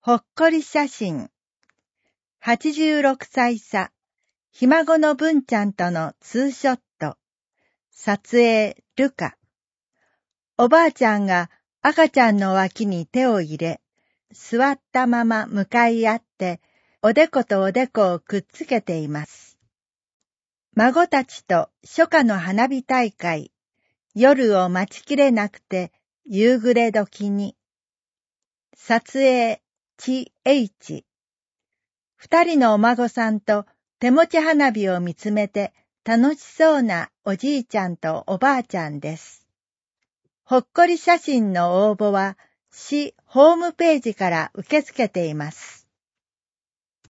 ほっこり写真。86歳差。ひ孫の文ちゃんとのツーショット。撮影、ルカ。おばあちゃんが赤ちゃんの脇に手を入れ、座ったまま向かい合って、おでことおでこをくっつけています。孫たちと初夏の花火大会。夜を待ちきれなくて、夕暮れ時に。撮影、CH。二人のお孫さんと手持ち花火を見つめて楽しそうなおじいちゃんとおばあちゃんです。ほっこり写真の応募は市ホームページから受け付けています。